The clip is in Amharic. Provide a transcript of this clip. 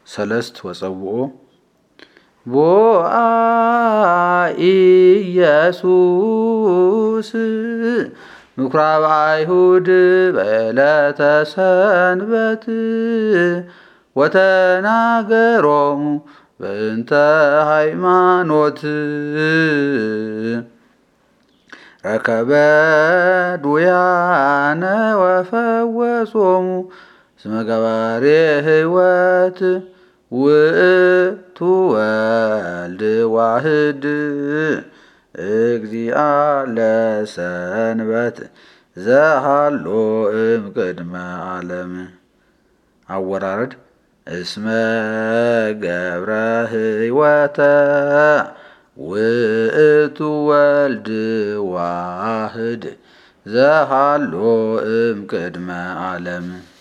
ሰለስት ወጸውኦ ቦአ ኢየሱስ ምኵራብ አይሁድ በዕለተ ሰንበት ወተናገሮሙ በእንተ ሃይማኖት ረከበ ዱያነ ወፈወሶሙ እስመ ገባሬ ሕይወት ውእቱ ወልድ ዋህድ እግዚአ ለሰንበት ዘሃሎ እምቅድመ ዓለም። አወራረድ እስመ ገብረ ሕይወተ ውእቱ ወልድ ዋህድ ዘሃሎ እምቅድመ ዓለም